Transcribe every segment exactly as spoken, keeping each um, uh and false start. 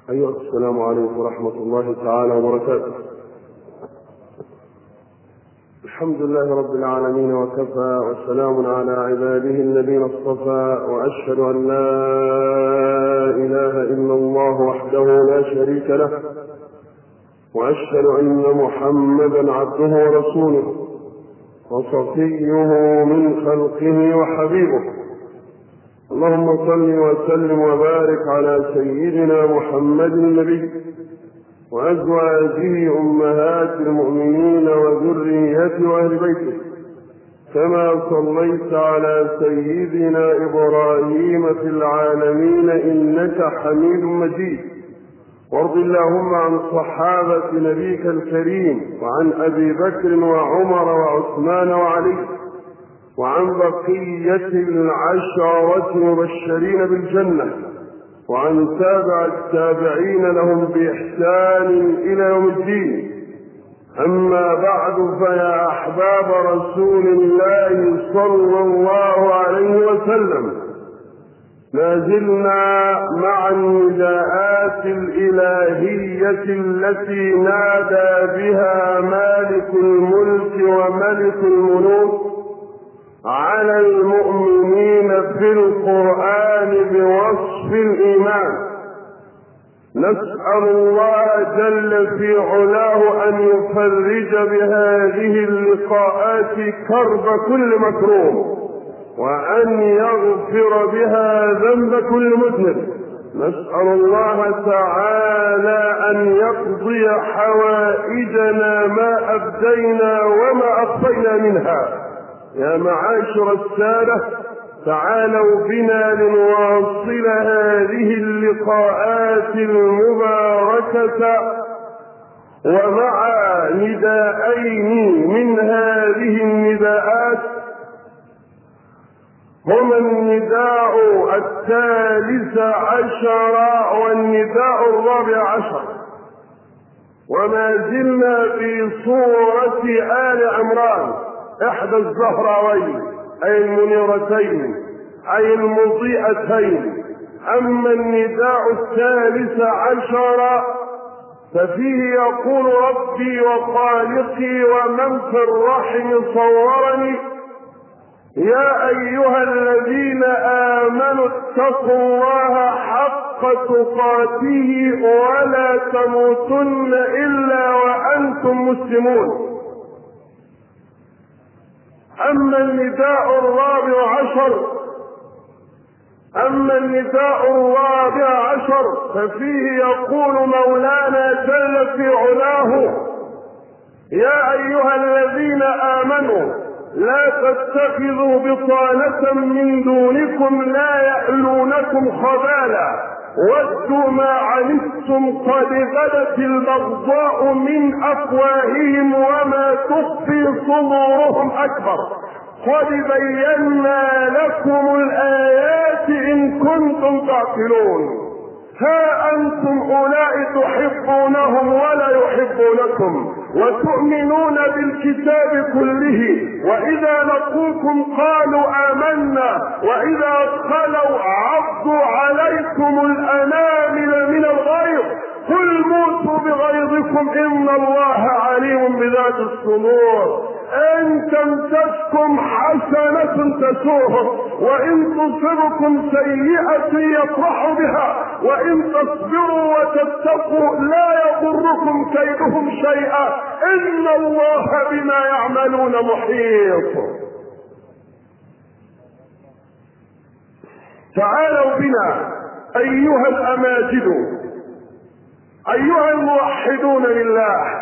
أيها السلام عليكم ورحمة الله تعالى وبركاته. الحمد لله رب العالمين وكفى، وسلام على عباده الذين اصطفى، وأشهد أن لا إله إلا الله وحده لا شريك له، وأشهد أن محمدا عبده ورسوله وصفيه من خلقه وحبيبه. اللهم صل وسلم وبارك على سيدنا محمد النبي وأزواجه أمهات المؤمنين وذريته وأهل بيته، كما صليت على سيدنا إبراهيم في العالمين إنك حميد مجيد. وارض اللهم عن صحابة نبيك الكريم، وعن أبي بكر وعمر وعثمان وعلي، وعن بقية العشرة المبشرين بالجنة، وعن تابع التابعين لهم بإحسان إلى يوم الدين. أما بعد، فيا أحباب رسول الله صلى الله عليه وسلم، لا زلنا مع النداءات الإلهية التي نادى بها مالك الملك وملك الملوك على المؤمنين في القرآن بوصف الإيمان. نسأل الله جل في علاه أن يفرج بهذه اللقاءات كرب كل مكروه، وأن يغفر بها ذنب كل مذنب. نسأل الله تعالى أن يقضي حوائجنا ما أبدينا وما أخفينا منها. يا معاشر السادة، تعالوا بنا لنواصل هذه اللقاءات المباركة، ومع نداءين من هذه النداءات هما النداء الثالث عشر والنداء الرابع عشر، وما زلنا في سورة آل عمران إحدى الزهراوين أي المنيرتين أي المضيئتين. أما النداء الثالث عشر ففيه يقول: ربي وخالقي ومن في الرحم صورني، يا أيها الذين آمنوا اتقوا الله حق تقاته ولا تموتن إلا وأنتم مسلمون. أما النداء الرابع عشر أما النداء الرابع عشر ففيه يقول مولانا جل في علاه: يا أيها الذين آمنوا لا تتخذوا بطانة من دونكم لا يألونكم خبالا ودوا ما عنتم قد بدت البغضاء من أفواههم وما تخفي صدورهم أكبر قد بينا لكم الآيات إن كنتم تعقلون. ها أنتم أولئك تحبونهم ولا يحبونكم وتؤمنون بالكتاب كله، وإذا لقوكم قالوا آمنا وإذا خلوا عضوا عليكم الأنامل من الغيظ قل موتوا بغيظكم إن الله عليم بذات الصدور. إن تمسسكم حسنة تسوهم وإن تصبكم سيئة يفرحوا بها وإن تصبروا وتتقوا لا يضركم كيدهم شيئا إن الله بما يعملون محيط. تعالوا بنا أيها الأماجد، أيها الموحدون لله،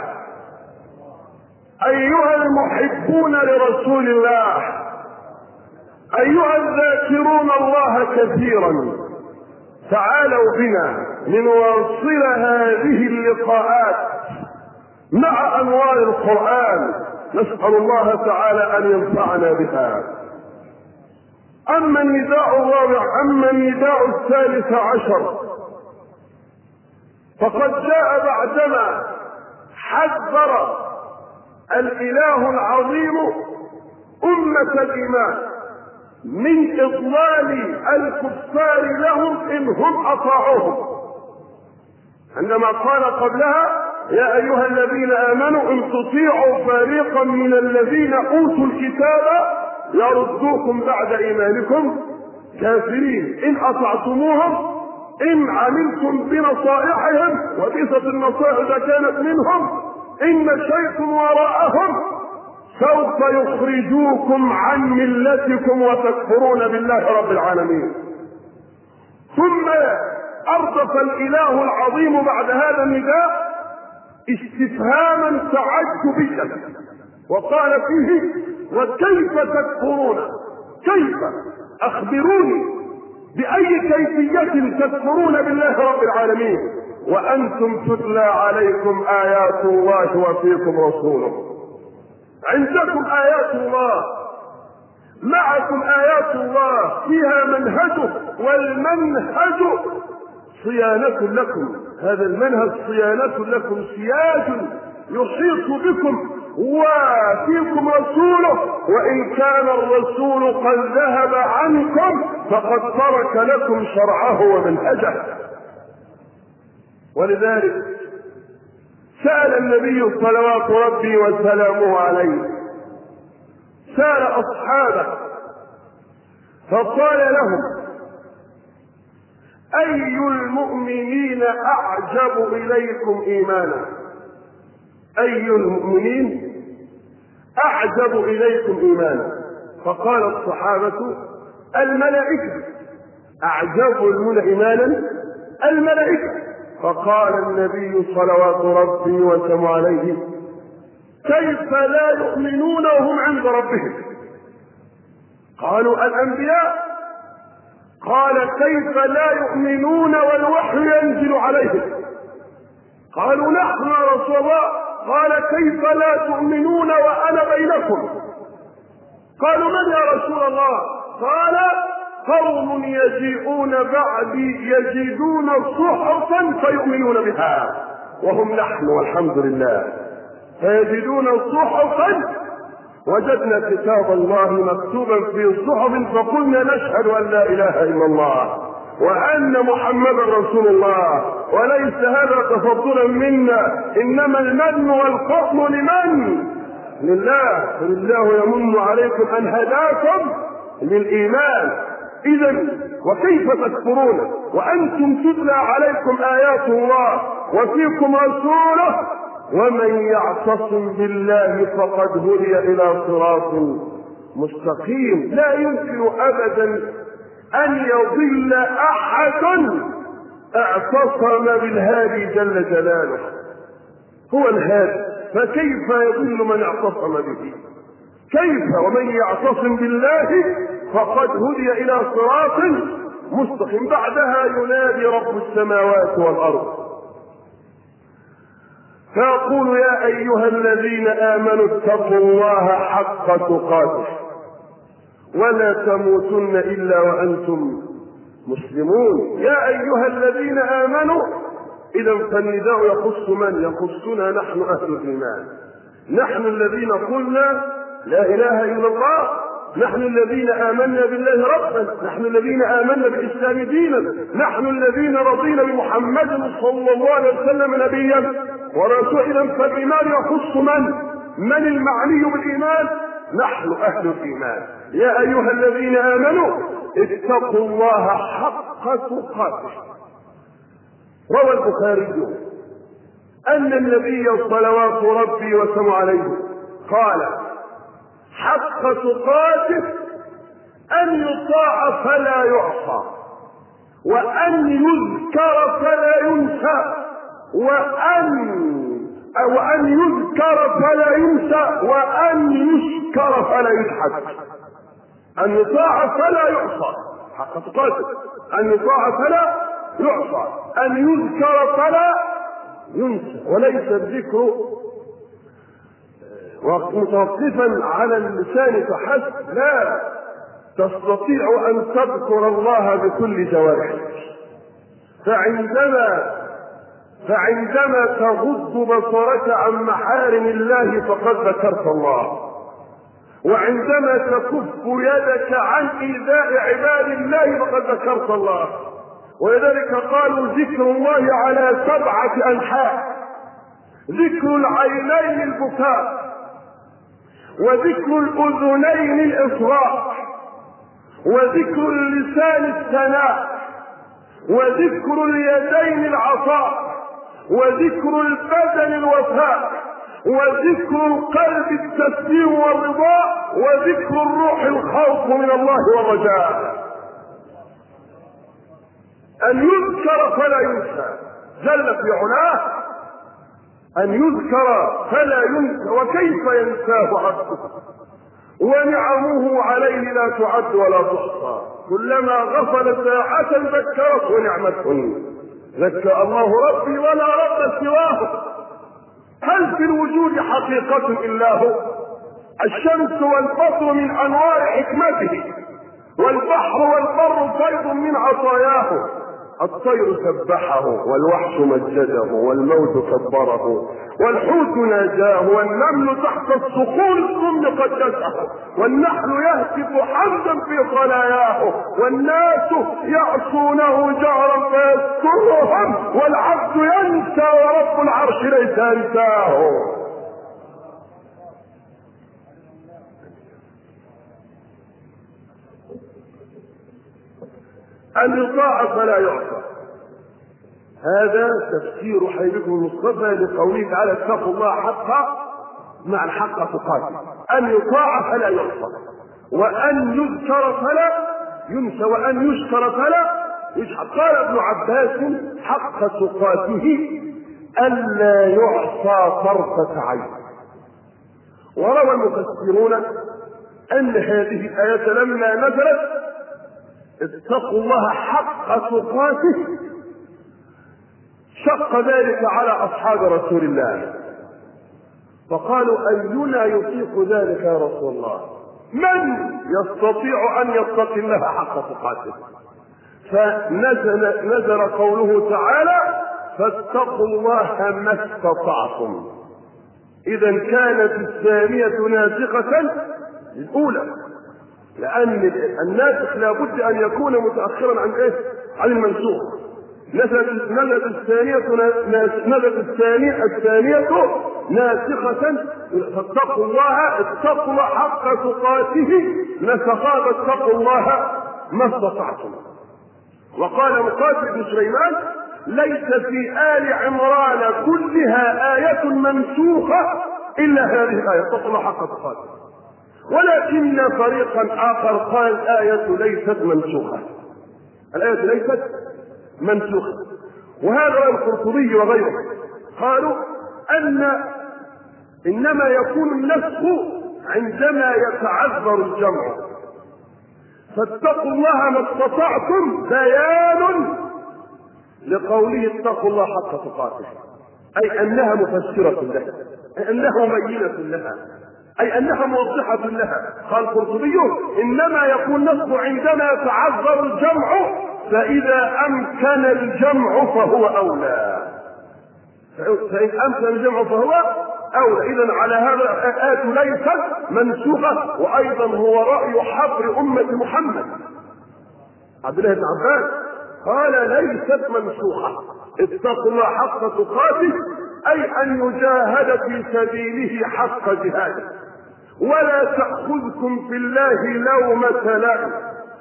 أيها المحبون لرسول الله، أيها الذاكرون الله كثيرا، تعالوا بنا لنواصل هذه اللقاءات مع أنوار القرآن، نسأل الله تعالى أن ينفعنا بها. أما النداء الرابع أما النداء الثالث عشر فقد جاء بعدما حذر الإله العظيم أمة الإيمان من إضلال الكفار لهم إن هم أطاعوهم، عندما قال قبلها يا أيها الذين آمنوا إن تطيعوا فريقا من الذين أوتوا الكتاب يردوكم بعد إيمانكم كافرين إن أطعتموهم إن عملتم بنصائحهم، وبئست النصائح إذا كانت منهم، إن مشيتم وراءهم سوف يخرجوكم عن ملتكم وتكفرون بالله رب العالمين. ثم أردف الإله العظيم بعد هذا النداء استفهاما تعجبيا وقال فيه وكيف تكفرون؟ كيف؟ أخبروني بأي كيفية تكفرون بالله رب العالمين وأنتم تتلى عليكم آيات الله وفيكم رسوله. عندكم آيات الله، معكم آيات الله فيها منهجه، والمنهج صيانة لكم، هذا المنهج صيانة لكم، سياج يحيط بكم وفيكم رسوله، وإن كان الرسول قد ذهب عنكم فقد ترك لكم شرعه ومنهجه. ولذلك سأل النبي صلوات ربي وسلامه عليه، سأل أصحابه فقال لهم أي المؤمنين أعجب إليكم إيمانا؟ أي المؤمنين أعجب إليكم إيمانا؟ فقال الصحابة الملائكة. أعجب المؤمنين إيمانا الملائكة. فقال النبي صلوات ربي وسلامه عليه كيف لا يؤمنون وهم عند ربهم؟ قالوا الأنبياء. قال كيف لا يؤمنون والوحي ينزل عليهم؟ قالوا نحن يا رسول الله. قال كيف لا تؤمنون وأنا بينكم؟ قالوا من يا رسول الله؟ قال قوم يجيئون بعدي يجدون صحفا فيؤمنون بها وهم نحن والحمد لله. فيجدون صحفا، وجدنا كتاب الله مكتوبا في صحف فقلنا نشهد أن لا إله إلا الله وأن محمدا رسول الله، وليس هذا تفضلا منا، إنما المن والفضل لمن؟ لله. فلله يمن عليكم أن هداكم للإيمان. إذا وكيف تكفرون وأنتم تتلى عليكم آيات الله وفيكم رسوله؟ ومن يعتصم بالله فقد هدي إلى صراط مستقيم. لا يمكن أبدا أن يضل أحد اعتصم بالهادي جل جلاله، هو الهادي، فكيف يضل من اعتصم به؟ كيف؟ ومن يعتصم بالله فقد هدي إلى صراط مستقيم. بعدها ينادي رب السماوات والأرض فيقول يا أيها الذين آمنوا اتقوا الله حق تقاته ولا تموتن إلا وأنتم مسلمون. يا أيها الذين آمنوا، إذا فالنداء يخص من؟ يخصنا نحن أهل الإيمان، نحن الذين قلنا لا إله إلا الله، نحن الذين آمنا بالله ربا، نحن الذين آمنا بالإسلام دينا، نحن الذين رضينا بمحمد صلى الله عليه وسلم نبيا ورسولا. فالإيمان يخص من؟ من المعني بالإيمان؟ نحن أهل الإيمان. يا أيها الذين آمنوا اتقوا الله حق تقاته. روى البخاري أن النبي صلوات ربي وسلامه عليه قال حق تقاته أن يطاع فلا يعصى، وأن يذكر فلا ينسى، وأن وأن يذكر فلا ينسى، وأن يشكر فلا يجحد. أن يطاع فلا يعصى، حق تقاته أن يطاع فلا يعصى، أن يذكر فلا ينسى. وليس الذكر متوقفا على اللسان فحسب، لا، تستطيع أن تذكر الله بكل جوارحك. فعندما فعندما تغض بصرك عن محارم الله فقد ذكرت الله، وعندما تكف يدك عن إيذاء عباد الله فقد ذكرت الله، ولذلك قالوا ذكر الله على سبعة أنحاء: ذكر العينين البكاء، وذكر الأذنين الإصغاء، وذكر اللسان الثناء، وذكر اليدين العطاء، وذكر البدن الوفاء، وذكر القلب التسليم والرضا، وذكر الروح الخوف من الله والرجاء. أن يذكر فلا ينسى جل في علاه، أن يذكر فلا ينسى، وكيف ينساه عبده ونعمه عليه لا تعد ولا تحصى. كلما غفل ساعة ذكرته نعمة، ذكر الله ربي ولا رب سواه. هل في الوجود حقيقة إلا هو؟ الشمس والبصر من أنوار حكمته، والبحر والبر فيض من عطاياه. الطير سبحه، والوحش مجده، والموت كبره، والحوت ناجاه، والنمل تحت الصخور السم قدسه، والنحل يهتف حمدا في خلاياه، والناس يعصونه جهرا فيسترهم، والعبد ينسى ورب العرش ليس ينساه. أن يطاع فلا يعصى، هذا تفسير حبيبكم المصطفى لقوله تعالى: اتقوا الله حقا، مع الحق تقاته. أن يطاع فلا يعصى، وأن يذكر فلا ينسى، وأن يشكر فلا يشحق. قال ابن عباس: حق تقاته ألا يعصى طرفة عين. وروى المفسرون أن هذه الآية لما نزلت اتقوا الله حق تقاته شق ذلك على أصحاب رسول الله، فقالوا: أينا يطيق ذلك يا رسول الله؟ من يستطيع أن يتقي الله حق تقاته؟ فنزل نزل قوله تعالى: فاتقوا الله ما استطعتم. إذا كانت الثانية ناسخة للأولى، لأن الناسخ لابد أن يكون متأخرا عن إيه؟ عن المنسوخ. نزلت نزلت الثانية نزلت الثانية الثانية ناسخة. فاتقوا الله، اتقوا الله حق تقاته، نسخها اتقوا الله ما استطعتم. وقال مقاتل بن سليمان: ليس في آل عمران كلها آية منسوخة إلا هذه الآية، اتقوا الله حق تقاته. ولكن فريقا آخر قال: الآية ليست منسوخة، الآية ليست منسوخة. وهذا القرطبي وغيره قالوا أن إنما يكون النسخ عندما يتعذر الجمع. فاتقوا الله ما استطعتم بيان لقوله اتقوا الله حق تقاته، أي أنها مفسرة لها، أي أنها مبينة لها، أي أنها موضحة لها. قال القرطبي: إنما يكون نصب عندما يتعذر الجمع، فإذا أمكن الجمع فهو أولى، فإن أمكن الجمع فهو أولى. إذن على هذا الآية ليست منسوخة. وأيضا هو رأي حبر أمة محمد عبد الله بن عباس، قال: ليست منسوخة، اتقوا الله حق تقاته، أي أن يجاهد في سبيله حق جهاده، ولا تأخذكم في الله لومة لائم،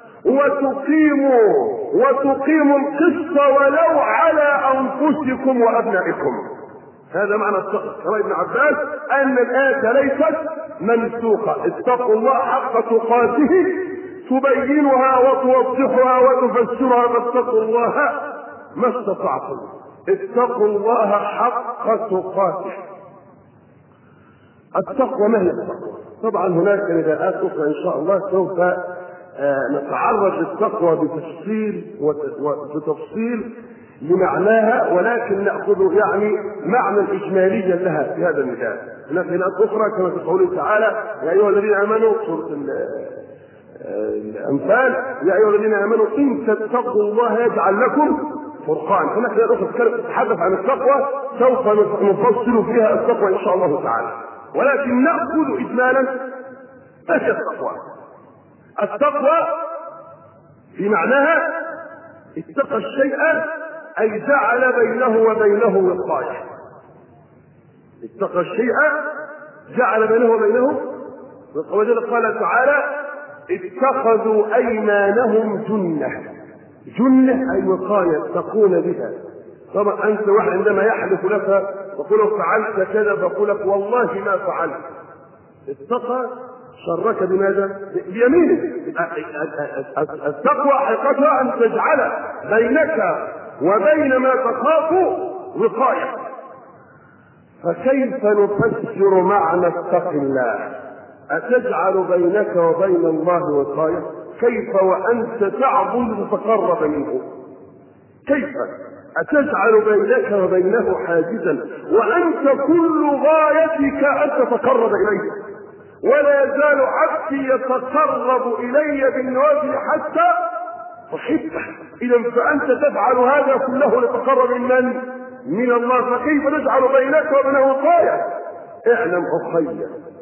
وتقيموا وتقيموا القسط ولو على أنفسكم وأبنائكم. هذا معنى التقوى. ابن عباس أن الآية ليست منسوخة، اتقوا الله حق تقاته، تبينها وتوضحها وتفسرها، فاتقوا الله ما استطعتم، اتقوا الله حق تقاته. التقوى ما هي التقوى؟ طبعا هناك نداءات أخرى إن شاء الله سوف نتعرض للتقوى بتفصيل وبتفصيل لمعناها، ولكن نأخذ يعني معنى إجماليا لها في هذا النداء. هناك نداءات أخرى كما في قوله تعالى: يا أيها الذين آمنوا، سورة الأنفال: يا أيها الذين آمنوا إن تتقوا الله يجعل لكم فرقان. هناك نداء أخرى تتحدث عن التقوى، سوف نفصل فيها التقوى إن شاء الله تعالى، ولكن نأخذ إجمالا ما هي التقوى. التقوى في معناها اتقى الشيء أي جعل بينه وبينه وقاية. اتقى الشيء جعل بينه وبينه، ولذلك قال تعالى اتخذوا أيمانهم جنة. جنة أي وقاية تقون بها. طبعا أنت واحد عندما يحلف لك وقل فعلت كذا فقل لك والله ما فعلت، اتقى شرك بماذا؟ بيمينه. التقوى حقيقتها أن تجعل بينك وبين ما تخاف وقاية. فكيف نفسر معنى اتق الله؟ أتجعل بينك وبين الله وقاية؟ كيف وأنت تعبد وتقرب منه؟ كيف أتجعل بينك وبينه حاجزا وأنت كل غايتك أن تتقرب إليه؟ ولا يزال عبدي يتقرب إلي بالنوافل حتى أحبه. إذا فأنت تفعل هذا كله لتقرب من من الله، فكيف نجعل بينك وبينه وقاية؟ اعلم أخي،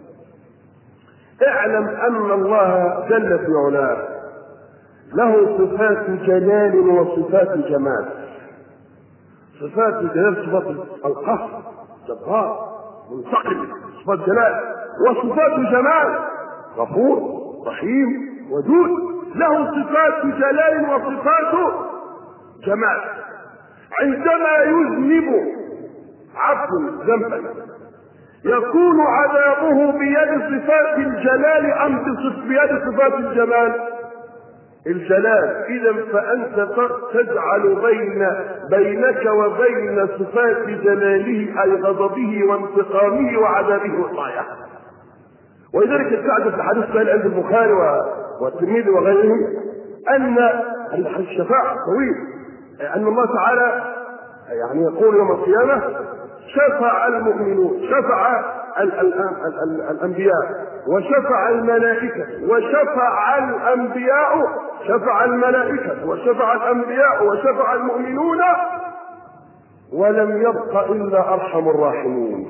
اعلم أن الله جل في علاه له صفات جلال وصفات جمال. صفات جلال صفات القهر، جبار منتقم، صفات جلال. وصفات جمال غفور رحيم ودود. له صفات جلال وصفات جمال. عندما يذنب عبد ذنبا يكون عذابه بيد صفات الجلال أم بيد صفات الجمال؟ الجلال. إذا فأنت تجعل بين بينك وبين صفات جلاله أي غضبه وانتقامه وعذابه وقاية. ولذلك السعد في الحديث قال عند البخاري والترمذي وغيرهم أن الشفاعة طويل، أن الله تعالى يعني يقول يوم القيامة شفع المؤمنون، شفع ال ال ال ال الأنبياء، وشفع الملائكة، وشفع الأنبياء، شفع الملائكة وشفع الأنبياء وشفع المؤمنون، ولم يبق إلا أرحم الراحمين.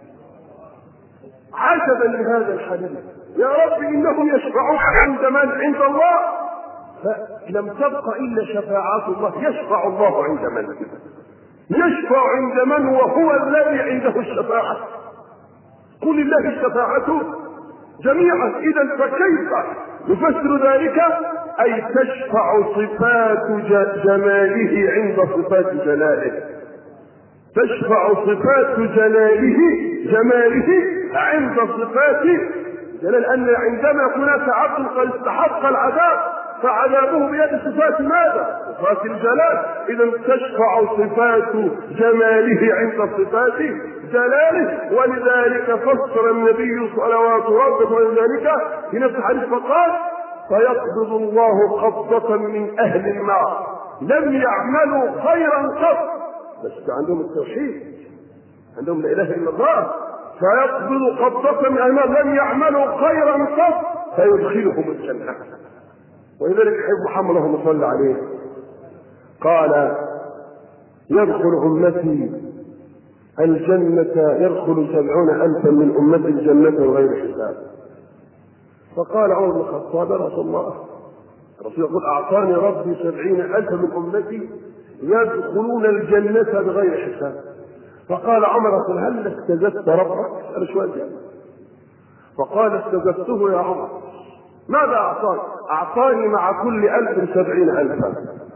عجبا لهذا الحديث، يا رب إنهم يشفعون عند من؟ عند الله. فلم تبق إلا شفاعات الله. يشفع الله عند من؟ يشفع عند من وهو الذي عنده الشفاعة. قل الله الشفاعة جميعا. إذا فكيف نفسر ذلك؟ أي تشفع صفات جماله عند صفات جلاله، تشفع صفات جلاله جماله عند صفات جلال. أن عندما هناك عبد قد استحق العذاب فعذابه بيد صفات ماذا؟ صفات الجلال. إذا تشفع صفات جماله عند صفات جلاله. ولذلك فسر النبي صلوات ربه ولذلك في نفس الحديث فقال فيقبض الله قبضة من أهل النار لم يعملوا خيرا قط، بس عندهم التوحيد، عندهم لا إله إلا الله. فيقبض قبضة من أهل النار لم يعملوا خيرا قط فيدخلهم الجنة. ولذلك حب محمد اللهم صل عليه قال يدخل أمتي الجنة يدخل سبعون ألفا من أمتي الجنة بغير حساب. فقال عمر بن الخطاب يا رسول الله، الرسول يقول أعطاني ربي سبعين ألفا من أمتي يدخلون الجنة بغير حساب. فقال عمر يقول هل استزدت ربك؟ أسأل شوية. فقال استزدته يا عمر. ماذا أعطاني؟ أعطاني مع كل ألف سبعين ألفا.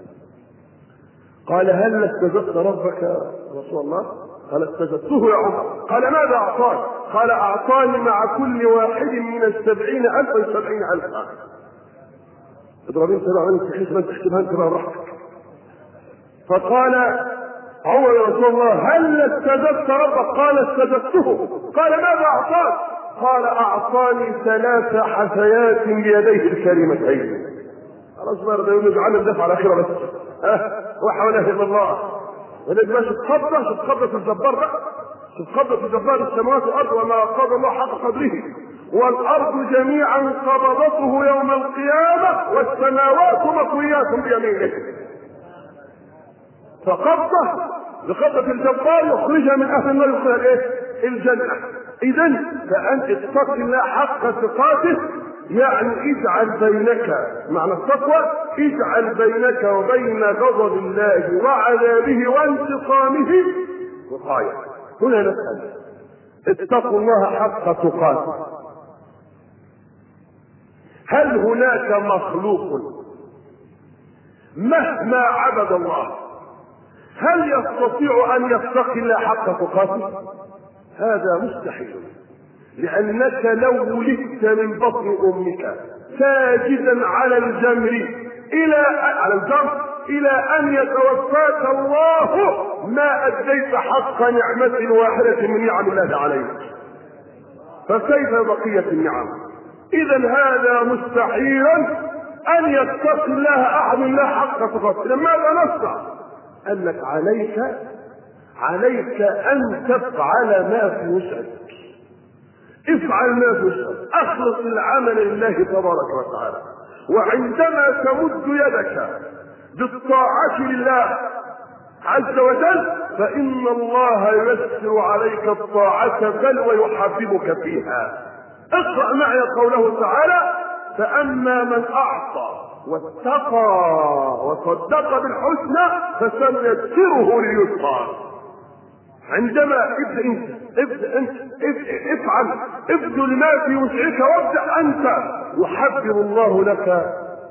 قال هل استزدت ربك يا رسول الله؟ قال استزدته يا عمر. قال ماذا أعطاني؟ قال أعطاني مع كل واحد من السبعين ألفا سبعين ألفا. اضربين سبعة أنت حيث من تحسبها أنت براحتك. فقال عمر يا رسول الله هل استزدت ربك؟ قال استزدته. قال ماذا أعطاك؟ قال أعطاني ثلاث حثيات بيديه الكريمتين. خلاص بقى ده يجعل الدفع على الأخيرة بس. ها وحوله إلا الله. ولكن ماشي تخبط شوف خبط الجبار بقى، شوف خبط الجبار السماوات والأرض وما قدر الله حق قدره. والأرض جميعا قبضته يوم القيامة والسماوات مطويات بيمينه. فقبضه بقبضة الجبار يخرجها من أهل النار يدخلها الايه؟ الجنة. إذن فأنت اتق الله حق تقاته يعني اجعل بينك، معنى التقوى اجعل بينك وبين غضب الله وعذابه وانتقامه وقاية. هنا نسأل: اتقوا الله حق تقاته. هل هناك مخلوق مهما عبد الله هل يستطيع ان يتقي الله حق تقاته؟ هذا مستحيل، لانك لو ولدت من بطن امك ساجدا على الجمر الى على الجمر الى ان يتوفاك الله ما اديت حق نعمه واحده من نعم الله عليك، فكيف بقيه النعم؟ اذا هذا مستحيل ان يتقي الله احد الله حق تقاته. لماذا نصنع؟ قال لك عليك عليك ان تفعل ما في وسعك. افعل ما في وسعك، اخلص العمل لله تبارك وتعالى. وعندما تمد يدك بالطاعه لله عز وجل فان الله ييسر عليك الطاعه بل ويحببك فيها. اقرا معي قوله تعالى: فاما من اعطى واتقى وصدق بالحسنى فسنيسره لليسرى. عندما ابدا انت ابدا انت افعل ابذل ما في وسعك وابدا انت، يحبب الله لك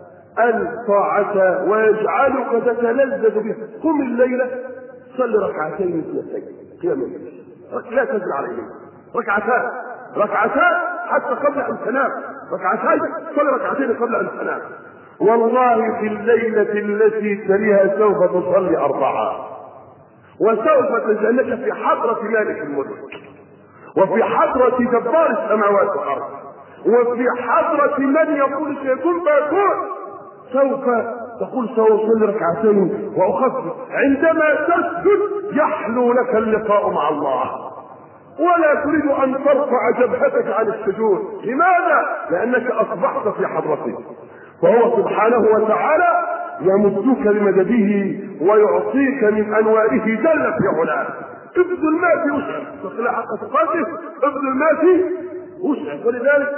الطاعه ويجعلك تتلذذ بها. قم الليله صل ركعتين اثنتين قيام الليل، لا تزل عليهم، ركعتان ركعتان حتى قبل ان تنام، ركعتين صل ركعتين قبل ان تنام. والله في الليله التي تليها سوف تصلي اربعه، وسوف تجعلك في حضرة مالك الملك، وفي حضرة جبار السماوات والأرض، وفي حضرة من يقول سيكون فيكون. سوف تقول سأصلي ركعتين وأخفف. عندما تسجد يحلو لك اللقاء مع الله، ولا تريد أن ترفع جبهتك عن السجود. لماذا؟ لأنك أصبحت في حضرته، فهو سبحانه وتعالى يمدك بمدده ويعطيك من انواره جل في علاه. ابذل ما في وسعك، تصل حق تقاته، ابذل ما في وسعك. ولذلك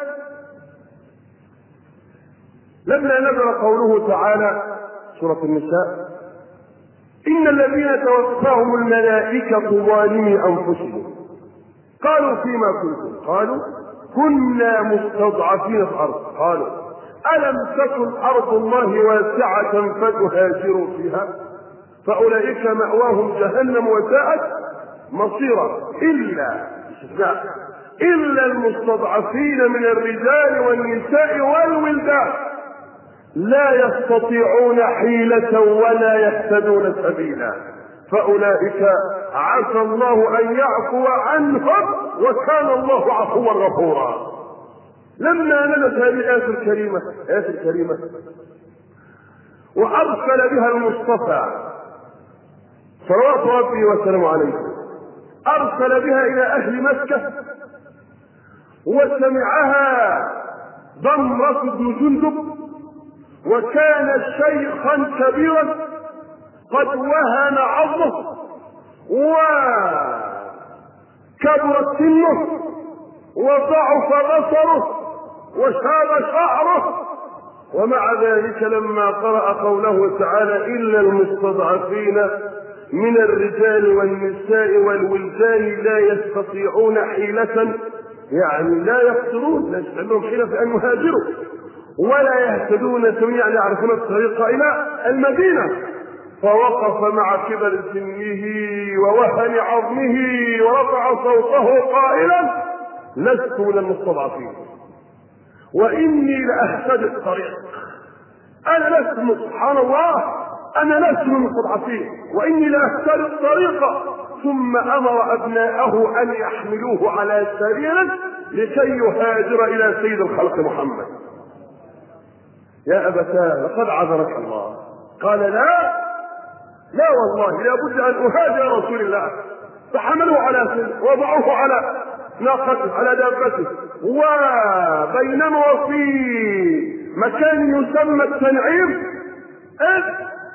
لما نزل قوله تعالى سورة النساء: إن الذين توفاهم الملائكة ظالمي أنفسهم قالوا فيما كنتم؟ قالوا كنا مستضعفين في الأرض. قالوا ألم تكن أرض الله واسعة فتهاجروا فيها فأولئك مأواهم جهنم وساءت مصيرا إلا إلا المستضعفين من الرجال والنساء والولدان لا يستطيعون حيلة ولا يهتدون سبيلا فأولئك عسى الله أن يعفو عنهم وكان الله عفوا غفورا. لما نزلت هذه الآية الكريمة الآية الكريمة وأرسل بها المصطفى صلوات ربي وسلامه عليه، أرسل بها إلى أهل مكة، وسمعها ضمرة بن جندب، وكان شيخا كبيرا قد وهن عظمه وكبرت سنه وضعف بصره وشاب شعره، ومع ذلك لما قرأ قوله تعالى إلا المستضعفين من الرجال والنساء والولدان لا يستطيعون حيلة، يعني لا يقصرون، لا يستطيعون حيلة في أن يهاجروا ولا يهتدون سبيلا، يعني يعرفون الطريق إلى المدينة، فوقف مع كبر سنه ووهن عظمه ورفع صوته قائلا لست من المستضعفين وإني لأهتدي الطريق. أنا لست، سبحان الله، أنا لست من المستضعفين وإني لأهتدي الطريق. ثم أمر أبناءه أن يحملوه على سرير لكي يهاجر إلى سيد الخلق محمد. يا أبتاه لقد عذرك الله. قال لا لا والله لابد أن أهاجر رسول الله. فحملوه على سرير وضعوه على ناقته على دابته، وبينما في مكان يسمى التنعيم إذ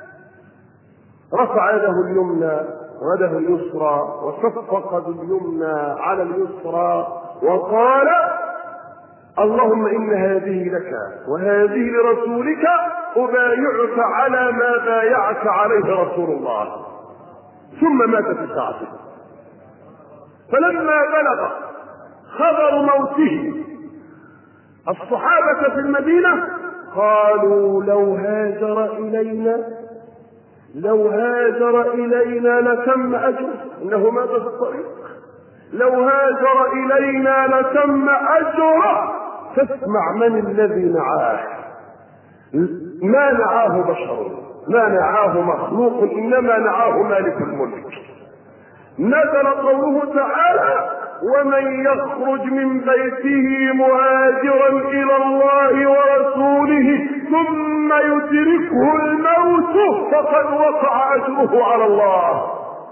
رفع يده اليمنى ويده اليسرى وصفق باليمنى على اليسرى وقال اللهم إن هذه لك وهذه لرسولك أبايعك على ما بايعك عليه رسول الله. ثم مات في ساعته. فلما بلغ خبر موته الصحابة في المدينة قالوا لو هاجر إلينا لو هاجر إلينا لتم أجره، إنه مات في الطريق، لو هاجر إلينا لتم أجره. فاسمع من الذي نعاه، ما نعاه بشر، ما نعاه مخلوق، إنما نعاه مالك الملك. نزل قوله تعالى ومن يخرج من بيته مهاجرا إلى الله ورسوله ثم يدركه الموت فقد وقع أجره على الله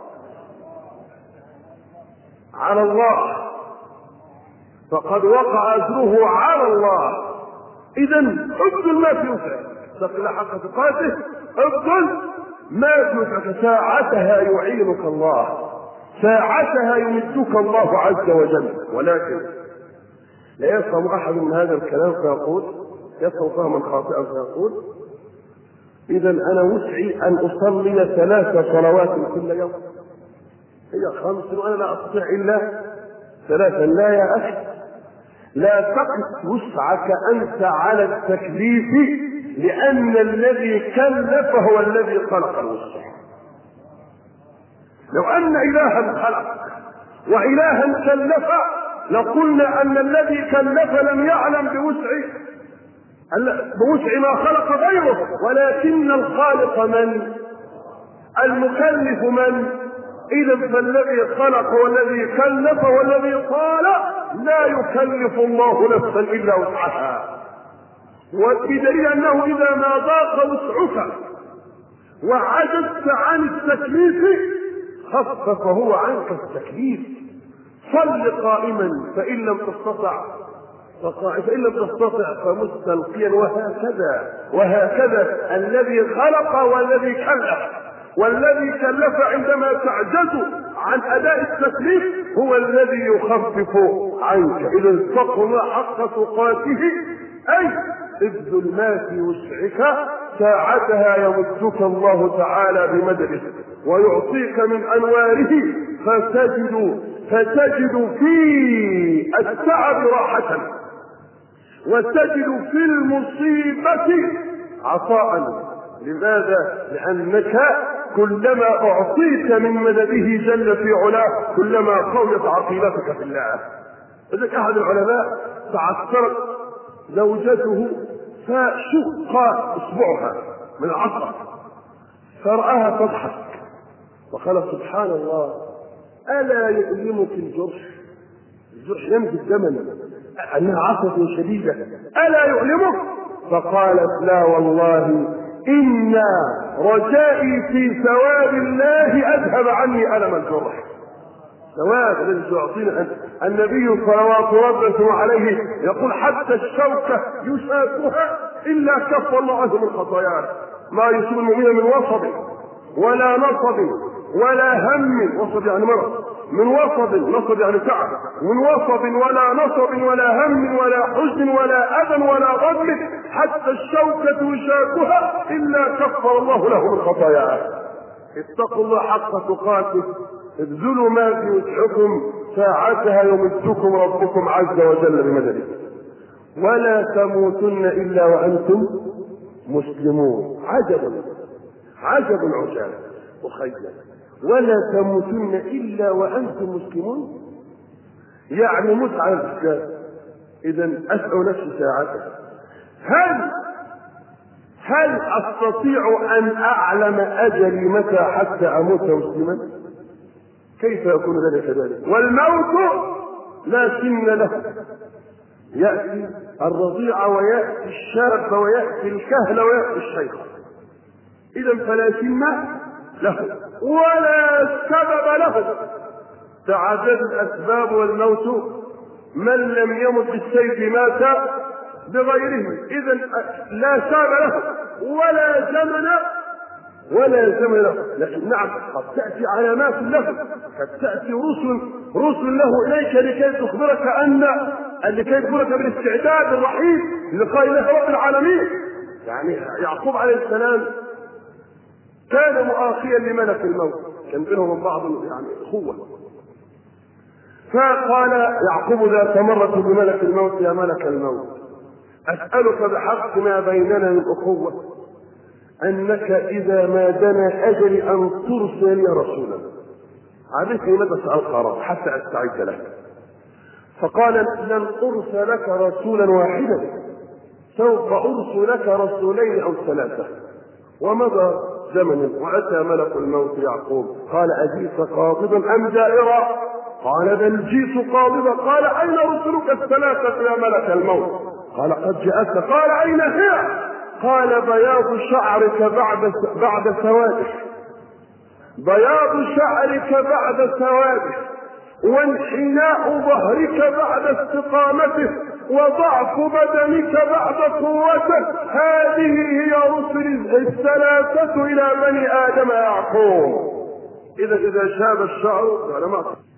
على الله فقد وقع أجره على الله. إذن ابذل ما في وسعك، اتق حق تقاته، ابذل ما في وسعك، ساعتها يعينك الله، ساعتها يمدك الله عز وجل. ولكن لا يفهم أحد من هذا الكلام فيقول، يفهم فهما خاطئا فيقول إذا أنا وسعي أن أصلي ثلاث صلوات كل يوم، هي خمس وأنا لا أستطيع إلا ثلاثا. لا يا أخي، لا تقف وسعك أنت على التكليف، لأن الذي كلف هو الذي خلق الوسع. لو أن إلها خلق وإلها كلف لقلنا أن الذي كلف لم يعلم بوسع بوسع ما خلق غيره، ولكن الخالق من؟ المكلف من؟ إذا فالذي خلق والذي كلف والذي قال لا يكلف الله نفسا إلا وسعها. وبدليل أنه إذا ما ضاق وسعك وعجزت عن التكليف خفف هو عنك التكليف. صل قائما فإن لم تستطع فإن لم تستطع فمستلقيا، وهكذا وهكذا الذي خلق والذي كلف والذي كلف عندما تعجز عن أداء التكليف هو الذي يخفف عنك. إذا اتقوا الله حق تقاته، أي ابذل ما في وسعك، ساعتها يمدك الله تعالى بمدده ويعطيك من أنواره، فتجد فتجد في التعب راحة، وتجد في المصيبة عطاء. لماذا؟ لأنك كلما أعطيت من مدده جل في علاه كلما قويت عقيدتك في الله. إذا أحد العلماء تعثرت زوجته فشق إصبعها من العصا فرآها تضحك وقال سبحان الله ألا يؤلمك الجرح؟ الجرح ينزل دما أنها عصا شديدة، ألا يؤلمك؟ فقالت لا والله إن رجائي في ثواب الله أذهب عني ألم الجرح. ثواب الذي تعطينا النبي صلوات ربه عليه يقول حتى الشوكة يشاكها إلا كف الله عنه من خطاياه. ما يصيب المؤمن من وصب ولا نصب ولا هم، وصب يعني مرض، من وصب، نصب يعني تعب، من وصب ولا نصب ولا هم ولا حزن ولا أذى ولا غم حتى الشوكة يشاكها إلا كفر الله له من خطاياه. اتقوا الله حق تقاته، ابذلوا ما في وسعكم، ساعتها يمدكم ربكم عز وجل بمدده. ولا تموتن إلا وأنتم مسلمون. عجبا عجب عجاب وخير، ولا تموتن إلا وأنتم مسلمون، يعني مت على الإسلام. إذا أسأل نفسي ساعتها هل هل أستطيع أن أعلم أجلي متى حتى أموت مسلما؟ كيف يكون ذلك ذلك؟ والموت لا سن له، يأتي الرضيع ويأتي الشاب ويأتي الكهل ويأتي الشيخ، إذا فلا سن له ولا سبب له. تعددت الأسباب والموت من لم يمت بالسيف مات بغيره. إذا لا سبب له ولا زمن ولا زمن له، لكن نعم قد تأتي علامات له، قد تأتي رسل رسل له إليك لكي تخبرك أن اللي كيف لك بالاستعداد الرحيم للقاء الله رب العالمين. يعني يعقوب عليه السلام كان مؤاخيا لملك الموت، كان بينهم وبين بعض يعني اخوه. فقال يعقوب ذات مرة بملك الموت: يا ملك الموت، أسألك بحق ما بيننا من أخوة أنك إذا ما دنا أجل أن ترسل لي رسولا. عرفني متى سأل قرار حتى أستعد له. فقال: لن أرسل لك رسولا واحدا، سوف أرسل لك رسولين أو ثلاثة. ومضى زمن وأتى ملك الموت يعقوب، قال: أجيت قاضبا أم جائرا؟ قال: بل جئت قاضبا. قال: أين رسلك الثلاثة يا ملك الموت؟ قال: قد جاءتك. قال: أين هي؟ قال: بياض شعرك بعد بعد سواده، بياض شعرك بعد سواده، وانحناء ظهرك بعد استقامته، وضعف بدنك بعد قوته. هذه هي رسل الثلاثة إلى بني آدم يعقوب. إذا إذا شاب الشعر